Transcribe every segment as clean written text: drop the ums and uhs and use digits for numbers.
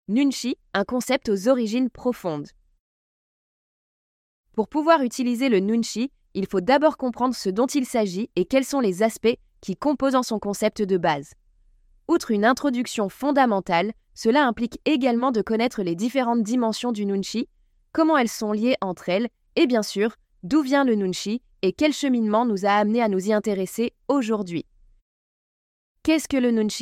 Nunchi, un concept aux origines profondes. Pour pouvoir utiliser le nunchi, il faut d'abord comprendre ce dont il s'agit et quels sont les aspects qui composent son concept de base. Outre une introduction fondamentale, cela implique également de connaître les différentes dimensions du nunchi, comment elles sont liées entre elles, et bien sûr, d'où vient le nunchi et quel cheminement nous a amené à nous y intéresser aujourd'hui. Qu'est-ce que le nunchi ?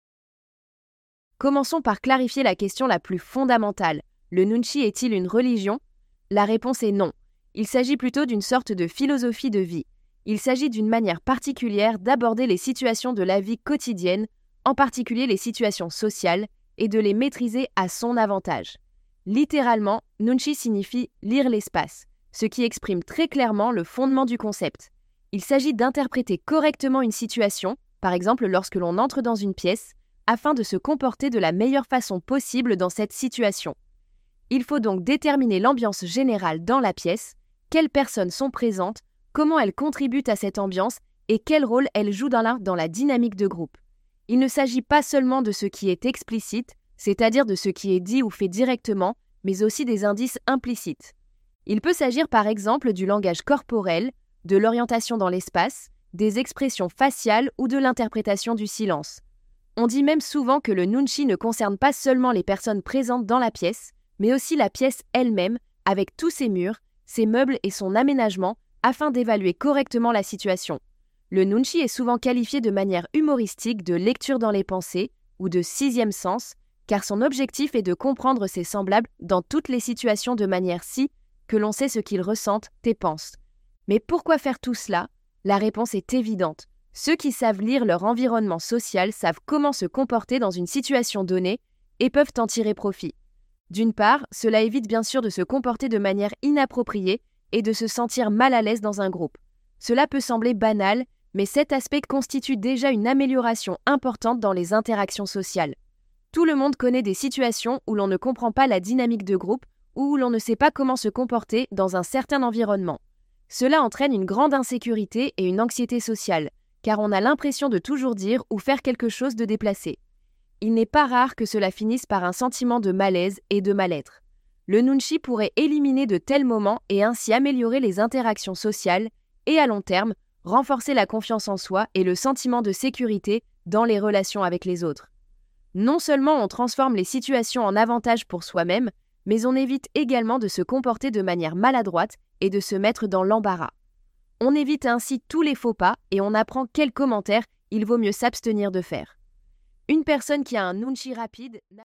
Commençons par clarifier la question la plus fondamentale. Le nunchi est-il une religion ? La réponse est non. Il s'agit plutôt d'une sorte de philosophie de vie. Il s'agit d'une manière particulière d'aborder les situations de la vie quotidienne, en particulier les situations sociales, et de les maîtriser à son avantage. Littéralement, nunchi signifie lire l'espace, ce qui exprime très clairement le fondement du concept. Il s'agit d'interpréter correctement une situation, par exemple lorsque l'on entre dans une pièce, afin de se comporter de la meilleure façon possible dans cette situation. Il faut donc déterminer l'ambiance générale dans la pièce, quelles personnes sont présentes, comment elles contribuent à cette ambiance et quel rôle elles jouent dans la dynamique de groupe. Il ne s'agit pas seulement de ce qui est explicite, c'est-à-dire de ce qui est dit ou fait directement, mais aussi des indices implicites. Il peut s'agir par exemple du langage corporel, de l'orientation dans l'espace, des expressions faciales ou de l'interprétation du silence. On dit même souvent que le nunchi ne concerne pas seulement les personnes présentes dans la pièce, mais aussi la pièce elle-même, avec tous ses murs, ses meubles et son aménagement, afin d'évaluer correctement la situation. Le nunchi est souvent qualifié de manière humoristique de lecture dans les pensées ou de sixième sens, car son objectif est de comprendre ses semblables dans toutes les situations de manière si que l'on sait ce qu'ils ressentent et pensent. Mais pourquoi faire tout cela ? La réponse est évidente. Ceux qui savent lire leur environnement social savent comment se comporter dans une situation donnée et peuvent en tirer profit. D'une part, cela évite bien sûr de se comporter de manière inappropriée et de se sentir mal à l'aise dans un groupe. Cela peut sembler banal, mais cet aspect constitue déjà une amélioration importante dans les interactions sociales. Tout le monde connaît des situations où l'on ne comprend pas la dynamique de groupe ou où l'on ne sait pas comment se comporter dans un certain environnement. Cela entraîne une grande insécurité et une anxiété sociale, car on a l'impression de toujours dire ou faire quelque chose de déplacé. Il n'est pas rare que cela finisse par un sentiment de malaise et de mal-être. Le nunchi pourrait éliminer de tels moments et ainsi améliorer les interactions sociales et à long terme, renforcer la confiance en soi et le sentiment de sécurité dans les relations avec les autres. Non seulement on transforme les situations en avantage pour soi-même, mais on évite également de se comporter de manière maladroite et de se mettre dans l'embarras. On évite ainsi tous les faux pas et on apprend quels commentaires il vaut mieux s'abstenir de faire. Une personne qui a un nunchi rapide